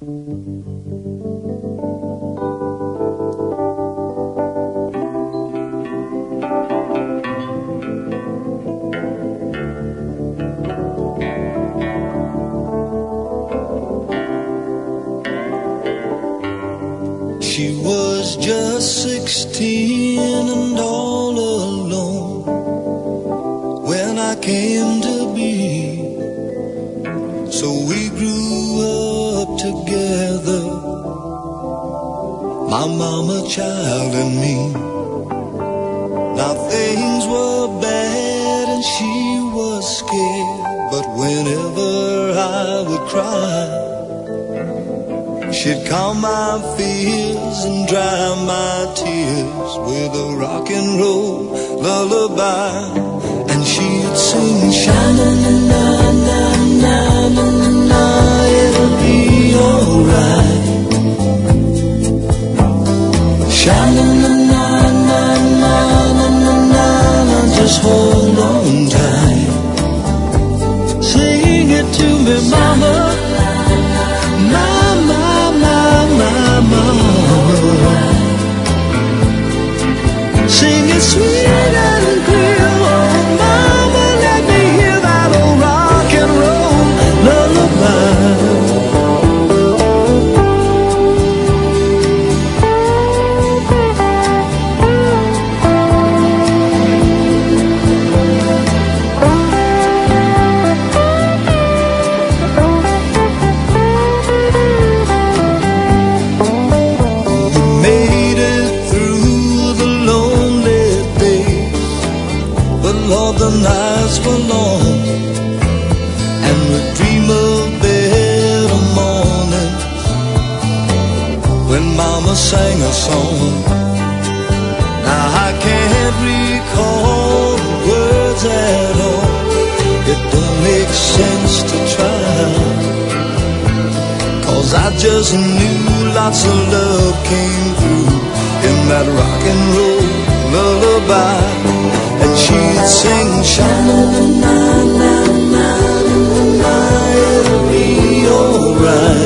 She was just 16 and all alone when I came to be. So we grew up together, my mama, child, and me. Now things were bad and she was scared, but whenever I would cry, she'd calm my fears and dry my tears with a rock and roll lullaby. And she'd sing, sha-na-na-na-na-na-na-na, it'll be alright. Sha-na-na-na-na-na-na-na, just hold on tight. Sing it to me, mama. Sing it sweet and clear, oh mama, let me hear that old rock and roll lullaby. Lord, the nights were long, and we'd dream of better mornings when mama sang a song. Now I can't recall the words at all, it don't make sense to try, 'cause I just knew lots of love came through in that rock and roll lullaby. And she'd sing, sha-na-na-na-na-na-na, it'll be alright.